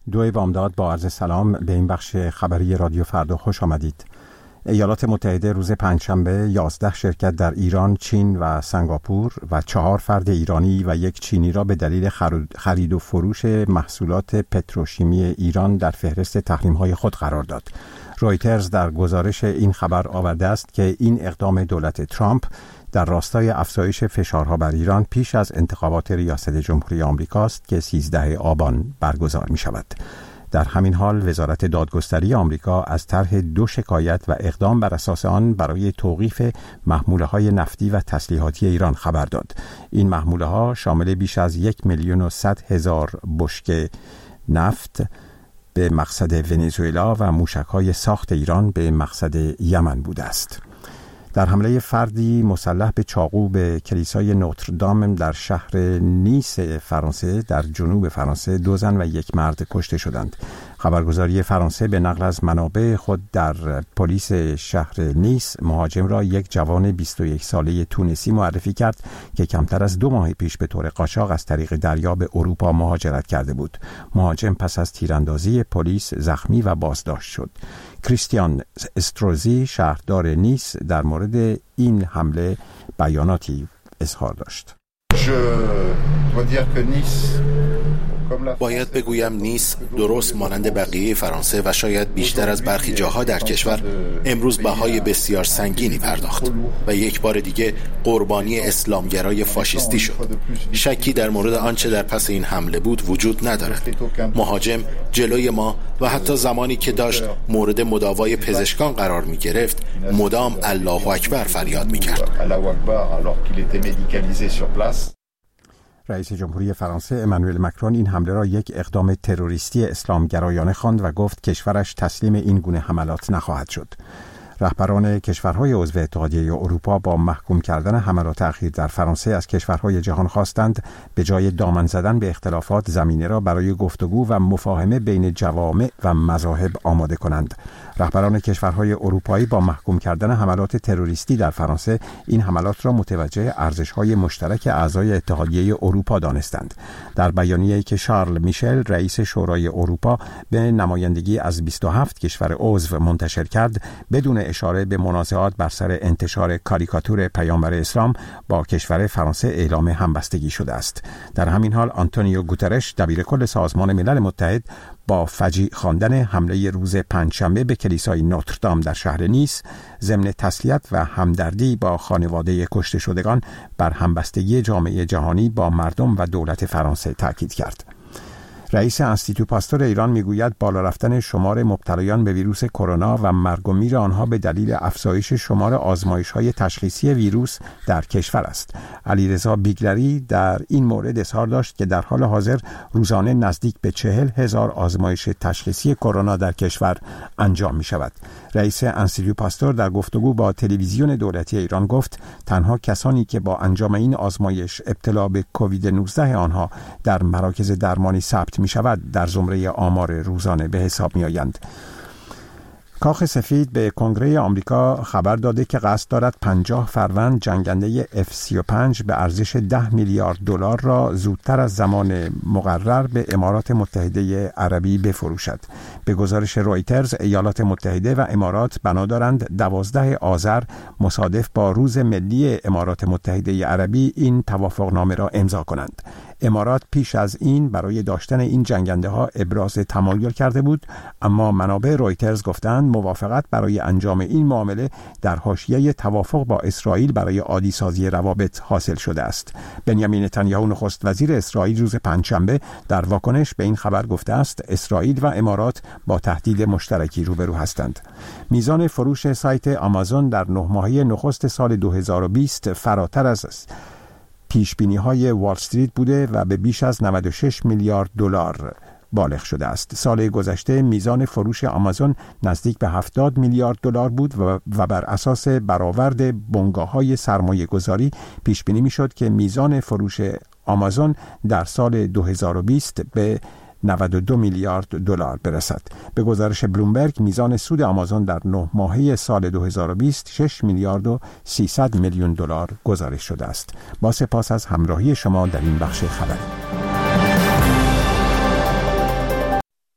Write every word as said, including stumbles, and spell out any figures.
دوی بامداد با عرض سلام به این بخش خبری رادیو فردا خوش آمدید. ایالات متحده روز پنجشنبه یازده شرکت در ایران، چین و سنگاپور و چهار فرد ایرانی و یک چینی را به دلیل خرید و فروش محصولات پتروشیمی ایران در فهرست تحریم‌های خود قرار داد. رویترز در گزارش این خبر آورده است که این اقدام دولت ترامپ در راستای افزایش فشارها بر ایران پیش از انتخابات ریاست جمهوری آمریکا است که سیزده آبان برگزار می شود. در همین حال وزارت دادگستری آمریکا از طرح دو شکایت و اقدام بر اساس آن برای توقیف محموله‌های نفتی و تسلیحاتی ایران خبر داد. این محموله‌ها شامل بیش از یک میلیون و صد هزار بشکه نفت به مقصد ونزوئلا و موشک‌های ساخت ایران به مقصد یمن بوده است. در حمله فردی مسلح به چاقو به کلیسای نوتردام در شهر نیس فرانسه در جنوب فرانسه دو زن و یک مرد کشته شدند. خبرگزاری فرانسه به نقل از منابع خود در پلیس شهر نیس مهاجم را یک جوان بیست و یک ساله تونسی معرفی کرد که کمتر از دو ماه پیش به طور قاچاق از طریق دریا به اروپا مهاجرت کرده بود. مهاجم پس از تیراندازی پلیس زخمی و بازداشت شد. کریستیان استروزی شهردار نیس در مورد این حمله بیاناتی اظهار داشت. باید بگویم نیس درست مانند بقیه فرانسه و شاید بیشتر از برخی جاها در کشور امروز بهای بسیار سنگینی پرداخت و یک بار دیگه قربانی اسلامگرای فاشیستی شد. شکی در مورد آنچه در پس این حمله بود وجود ندارد. مهاجم جلوی ما و حتی زمانی که داشت مورد مداوای پزشکان قرار می گرفت مدام الله اکبر فریاد می کرد. رئیس جمهوری فرانسه امانوئل مکرون این حمله را یک اقدام تروریستی اسلامگرایانه خواند و گفت کشورش تسلیم این گونه حملات نخواهد شد. رهبران کشورهای عضو اتحادیه اروپا با محکوم کردن حملات اخیر در فرانسه از کشورهای جهان خواستند به جای دامن زدن به اختلافات زمینه را برای گفتگو و مفاهمه بین جوامع و مذاهب آماده کنند. رهبران کشورهای اروپایی با محکوم کردن حملات تروریستی در فرانسه این حملات را متوجه ارزش‌های مشترک اعضای اتحادیه اروپا دانستند. در بیانیه‌ای که شارل میشل رئیس شورای اروپا به نمایندگی از بیست و هفت کشور عضو منتشر کرد، بدون اشاره به منازعات بر سر انتشار کاریکاتور پیامبر اسلام با کشور فرانسه اعلام همبستگی شده است. در همین حال آنتونیو گوترش دبیرکل سازمان ملل متحد با فجیع خواندن حمله روز پنجشنبه به کلیسای نوتردام در شهر نیس ضمن تسلیت و همدردی با خانواده کشته شدگان بر همبستگی جامعه جهانی با مردم و دولت فرانسه تاکید کرد. رئیس انستیتو پاستور ایران میگوید بالا رفتن شمار مبتلایان به ویروس کرونا و مرگ و میر آنها به دلیل افزایش شمار آزمایش‌های تشخیصی ویروس در کشور است. علیرضا بیگلری در این مورد اظهار داشت که در حال حاضر روزانه نزدیک به چهل هزار آزمایش تشخیصی کرونا در کشور انجام می شود. رئیس انستیتو پاستور در گفتگو با تلویزیون دولتی ایران گفت تنها کسانی که با انجام این آزمایش ابتلا به کووید نوزده آنها در مراکز درمانی ثبت می شود در زمره آمار روزانه به حساب می آیند. کاخ سفید به کنگره آمریکا خبر داده که قصد دارد پنجاه فروند جنگنده اف سی و پنج به ارزش ده میلیارد دلار را زودتر از زمان مقرر به امارات متحده عربی بفروشد. به گزارش رویترز ایالات متحده و امارات بنا دارند دوازده آذر مصادف با روز ملی امارات متحده عربی این توافقنامه را امضا کنند. امارات پیش از این برای داشتن این جنگنده ها ابراز تمایل کرده بود، اما منابع رویترز گفتند موافقت برای انجام این معامله در حاشیه توافق با اسرائیل برای عادی سازی روابط حاصل شده است. بنیامین نتانیاهو نخست وزیر اسرائیل روز پنجشنبه در واکنش به این خبر گفته است اسرائیل و امارات با تهدید مشترکی روبرو هستند. میزان فروش سایت آمازون در نه ماهه نخست سال دو هزار و بیست فراتر از پیشبینی‌های وال استریت بوده و به بیش از نود و شش میلیارد دلار بالغ شده است. سال گذشته میزان فروش آمازون نزدیک به هفتاد میلیارد دلار بود و, و بر اساس برآورد بنگاه‌های سرمایه‌گذاری پیش بینی می‌شد که میزان فروش آمازون در سال دو هزار و بیست به نود و دو میلیارد دلار برسد. به گزارش بلومبرگ میزان سود آمازون در نه ماهه سال دو هزار و بیست شش میلیارد و سیصد میلیون دلار گزارش شده است. با سپاس از همراهی شما در این بخش خبری.